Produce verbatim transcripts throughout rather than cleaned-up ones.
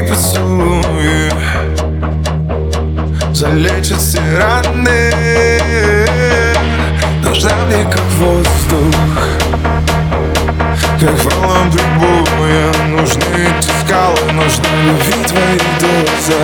поцелуи залечат все раны. Нужна мне как воздух, как волнам прибоя. Нужны эти скалы, нужна любви твои дозы.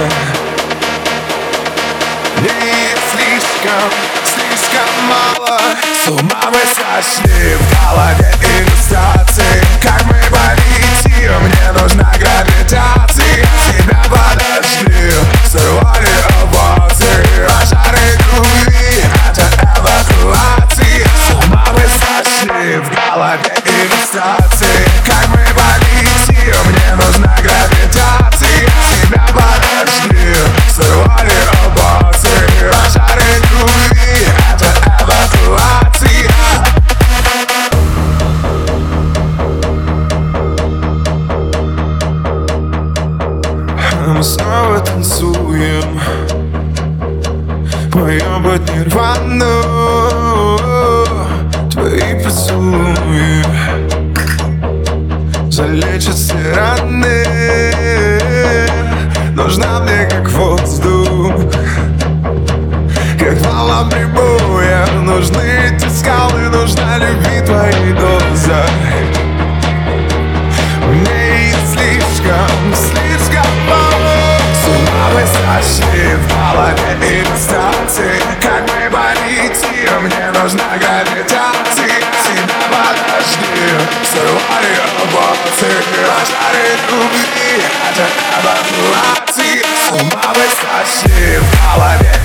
Мне слишком, слишком мало. С ума мы сошли, в голове иллюстрации. Как мы полетим, мне нужна гравитация. Тебя подожди, сорвали овации. Пожары любви, это эвакуация. С ума мы сошли, в голове иллюстрации. Как мы полетим, мне нужна гравитация. Тебя подожди, сорвали овации. Пожары любви, это эвакуация. Мы снова танцуем, поем под нирвану. Твои поцелуи залечат все раны. Нужна мне как воздух, как волна прибоя. Нужны эти скалы, нужна любви твоей доза. Мне слишком, слишком мало. С ума мы сошли, в голове иллюстрации. Как мы полетим, мне нужна гравитация. Тебя подожди, сорвали овации. Пожары любви, это эвакуация. С ума мы сошли, в голове